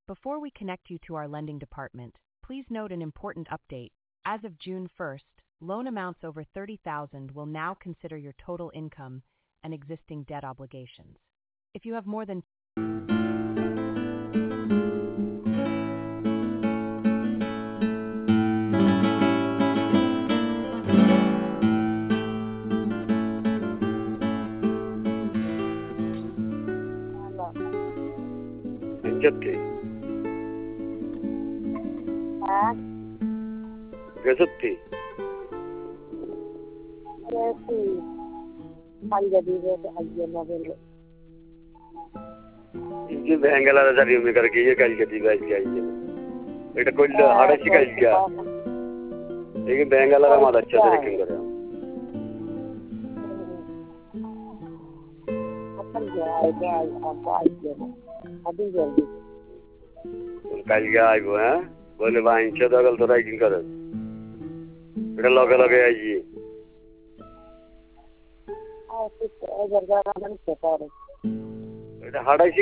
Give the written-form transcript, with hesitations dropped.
Before we connect you to our lending department, please note an important update. As of June 1st, loan amounts over $30,000 will now consider your total income and existing debt obligations. If you have more than Jatti. Gazatti. ये बहंगला नजरिए में करके ये कल गति बैठ गई है बेटा कोई हाड़ा सी कल क्या लेकिन बहंगला का माल अच्छा से रखेंगे करे कल क्या आई वो हैं बोले वाइन चौदह कल तो राइटिंग करे बेटा लगे लगे आई ये बेटा हाड़ा